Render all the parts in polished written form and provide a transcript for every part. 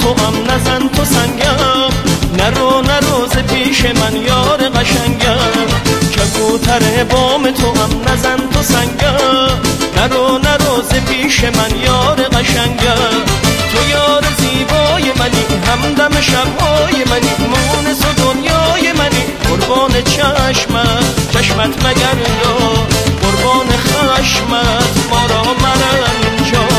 تو هم نزن تو سنگم، نرو ز پیش من یار قشنگم. کبوتر بام تو هم نزن تو سنگم، نرو ز پیش من یار قشنگم. تو یار زیبای منی، همدم شبهای منی، مونس و دنیای منی، قربان چشمت مگردا، قربان خشمت ما را مرنجا.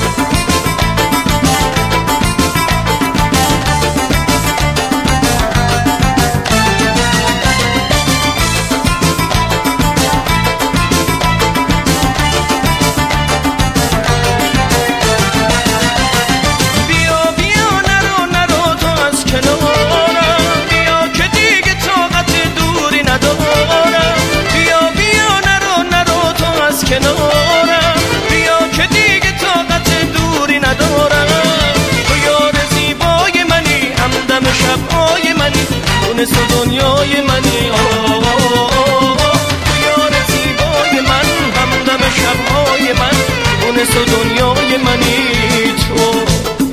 کنارم بیا که دیگه طاقت دوری ندارم. تو یار زیبای منی، همدم شبهای منی، مونس و دنیای منی. تو یار زیبای من، همدم شبهای من، مونس و دنیای منی. تو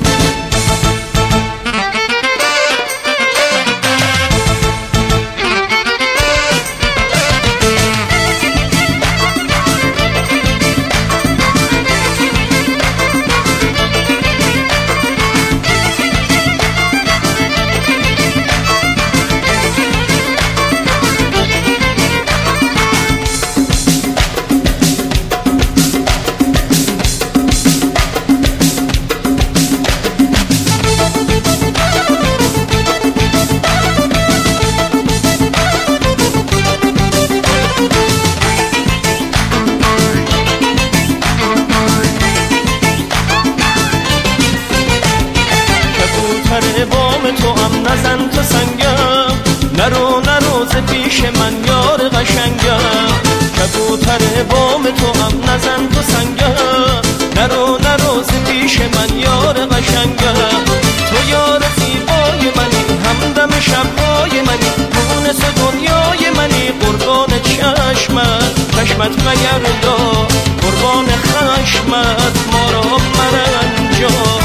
بام تو هم نزن تو سنگم، نرو ز پیش من یار قشنگم. کبوتر بام تو هم نزن تو سنگم، نرو ز پیش من یار قشنگم. تو یار زیبای منی، همدم شبهای منی، مونس و دنیای منی، قربان چشمت مگردا، قربان خشمت ما را مرنجا.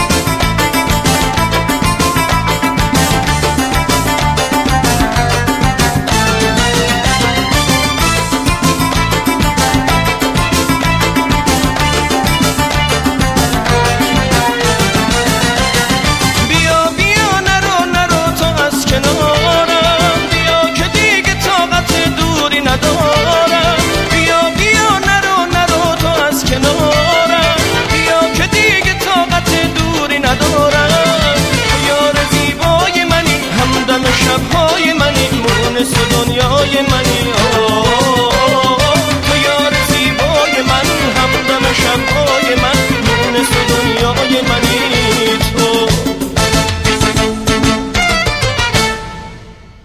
شبهای منی، مونس و دنیای منی. تو یار زیبای من، همدم شبهای من، مونس و دنیای